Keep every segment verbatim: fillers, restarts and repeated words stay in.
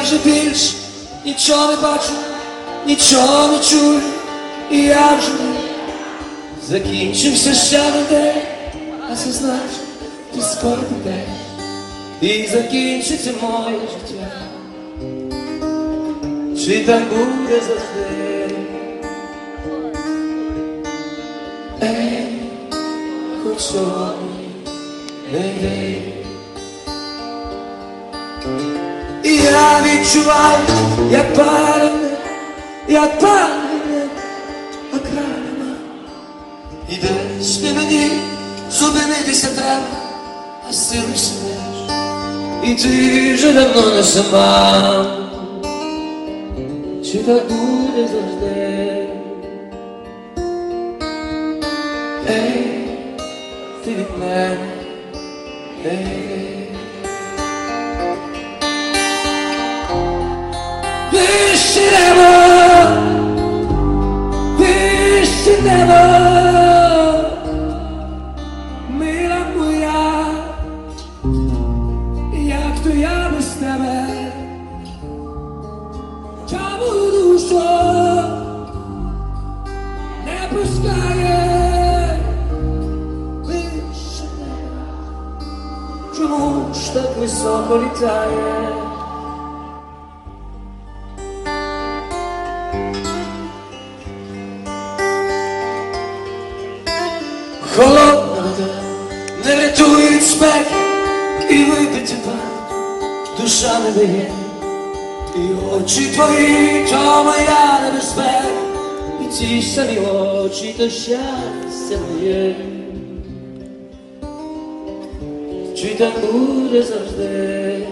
вже більш нічого не бачу, нічого не чую, і я вже закінчився ще не день, а це значить, ти скоро підеш, і закінчиться моє життя. Чи так буде завжди? Ей, хоч сьогодні не йди. І я відчуваю, як палене, як палене окрема. І десь не мені зупинитися треба, а сили сидиш, і ти вже давно не сама. Чи так буде завжди? Ей, ти від мене, ей. Вище небо, вище небо, мила моя, як то я без тебе. Чому душа не пускає вище неба? Чому ж так високо літає? Холодна вода не врятує від спеки, і випити пар душа не дає. І очі твої, то моя небезпека, і ці самі очі, то щастя моє. Чи так буде завжди?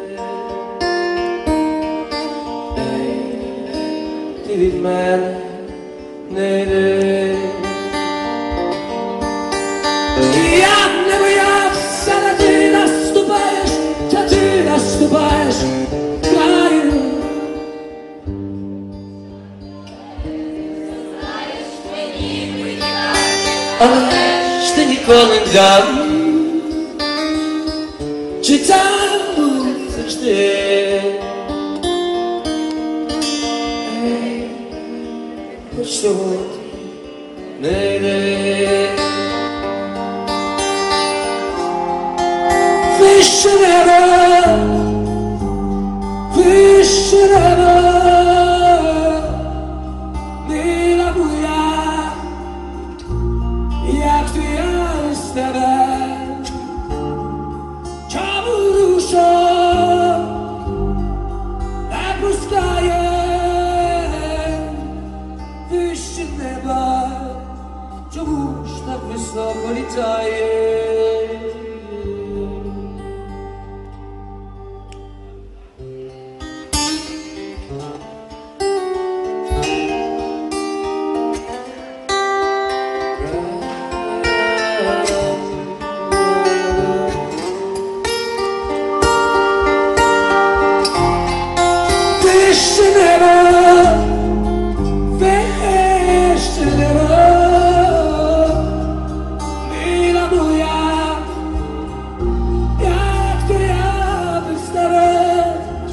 Ей, ти від мене не йди. І я не боявся, та ти наступаєш, та ти наступаєш. Але ж ти ніколи не дав, чи там будь завжди. Ей, хоч сьогодні не йди. Вище небо, вище небо, мила моя, як ти я без тебе. Чому душа не пускає вище неба? Чому ж так високо літає? Вище небо, вище небо, мила моя, як то я без тебе.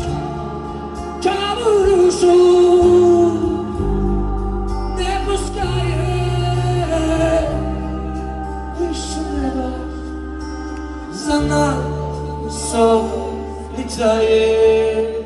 Чому душу не пускає вище неба? Занадто високо літає.